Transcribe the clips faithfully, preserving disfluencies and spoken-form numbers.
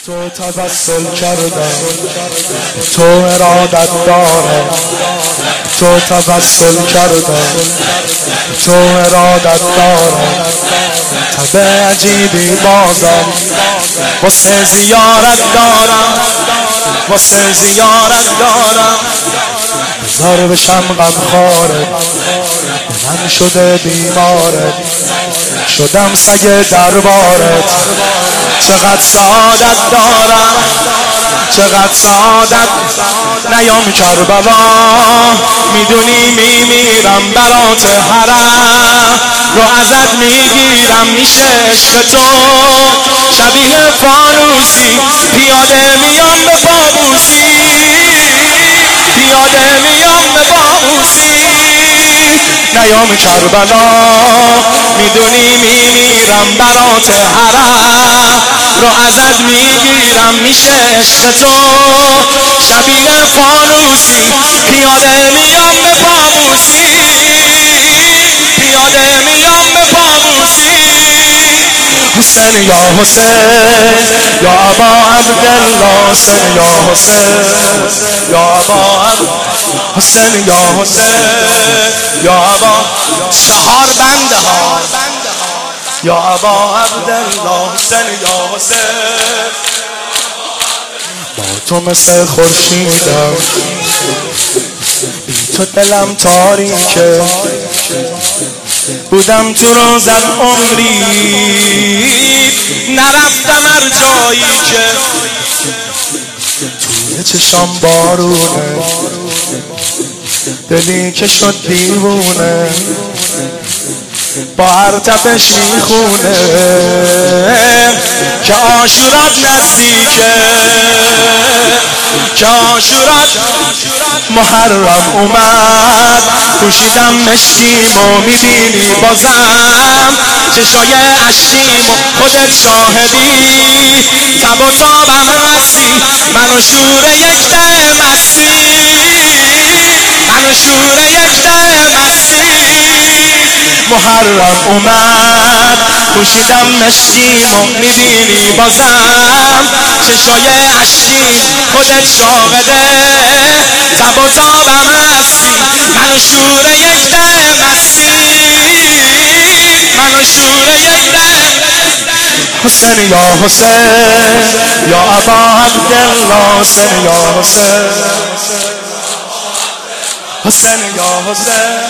تو توسل کردم تو ارادت داره تو توسل کردم تو ارادت داره تب عجیبی بازم واسه زیارت دارم واسه زیارت دارم بذار بشم غمخوارت من شده بیمارت شدم سگ دربارت چقدر سعادت دارم چقدر سعادت نیام کربلا میدونی میمیرم برات حرم رو ازت میگیرم میشه عشق تو شبیه فانوسی پیاده میام به پابوسی پیاده میام به پابوسی نیام کربلا میدونی میمیرم برات حرم رو ازت میگیرم میشه عشق تو شبیه فانوسی پیاده میام به پابوسی پیاده میام به پابوسی حسین یا حسین یا ابا عبدالله حسین یا حسین یا ابا حسین یا حسین یا ابا چهار بنده ها یا ابا عبدالله حسین یا حسین با تو مثل خورشیدم بی تو دلم تاریکه بودم تو روزت عمری نرفتم هر جایی که توی چشام بارونه دلی که شد دیوونه با هر تپش میخونه که عاشورات نزدیکه که عاشورات محرم اومد پوشیدم مشکیمو میبینی بازم چشای اشکیمو خودت شاهدی تب و تابم هستی منو شور یک ده مستی منو شور یک ده مستی محرم اومد پوشیدم مشکیمو میبینی بازم چشای اشکیم خودت شاهده تب و تابم هستی منو شور یک ده مستی منو شور یک ده حسین یا حسین یا ابا عبدالله حسین یا حسین حسین یا حسین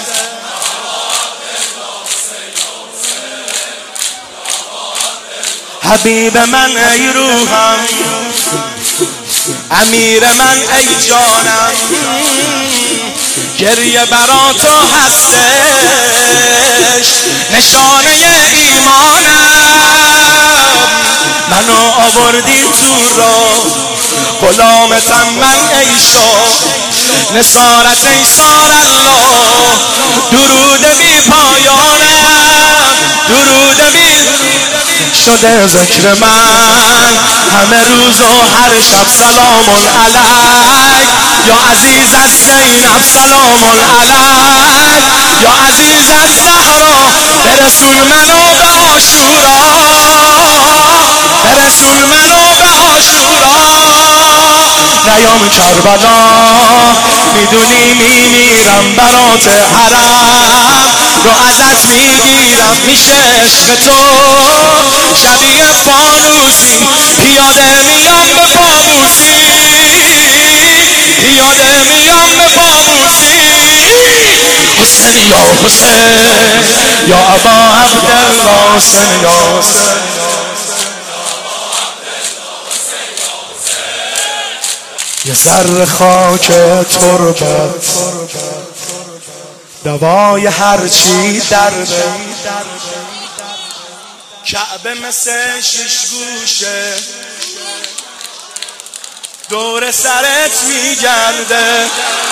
حبیب من ای روحم امیر من ای جانم گریه برا تو هستش نشانه ایمانم منو آوردی تو را غلامتم من ای شاه نصارت ای سار الله درود بی پایانم درود بی شده ذکر من همه روز و هر شب سلام علیک یا عزیز از زینب سلام علیک یا عزیز از زهرا برسون منو به عاشورا برسون منو به عاشورا نیام کربلا میدونی میمیرم برات حرم رو ازت میگیرم میشه عشق تو شبیه فانوسی پیاده میام به پابوسی پیاده میام به پابوسی حسین یا حسین یا ابا عبدالله حسین یا حسین یه ذره خاک تربت دوای هرچی درده کعبه مثل شش گوشه دور سرت میگرده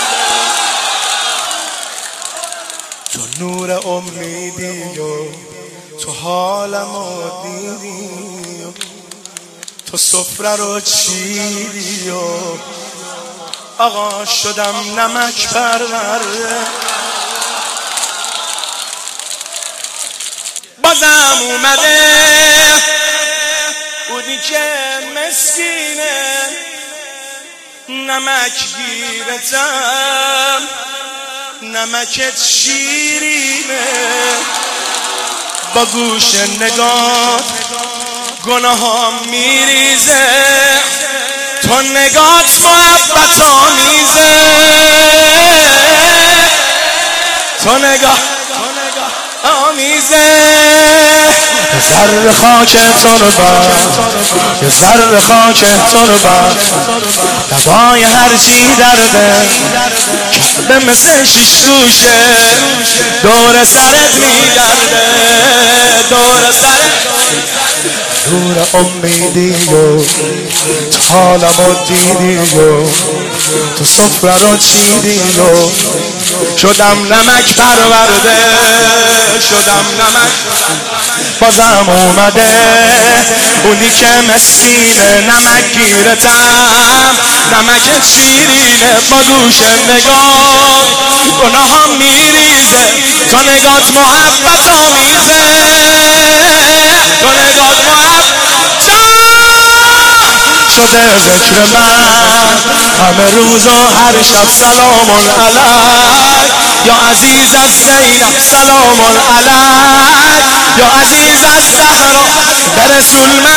تو نور امیدی و تو حالمو دیدی تو سفره رو چیدی و آقا شدم نمک پرورده بازم اومده بودی که مسکینه نمک گیرتم نمکت شیرینه با گوش نگاه گناهام میریزه تو نگات محبت آمیزه تو نگاه آمیزه ذره خاک تربت یه ذره خاک تربت دوای هر چی درده به مثل شیش گوشه دور سرت میگرده دور سرت دور امیدی و تو حالمو دیدی و تو سفره رو چیدی و شدم نمک پرورده شدم نمک بازم اومده اونی که مسکینه نمک گیرتم نمک شیرینه با گوش نگاه گناهام میریزه تو نگات محبت آمیزه تو نگات محبت شده ذکر من همه روز و هر شب سلام علیک یا عزیز از زینب سلام علیک یا عزیز از زهرا به رسول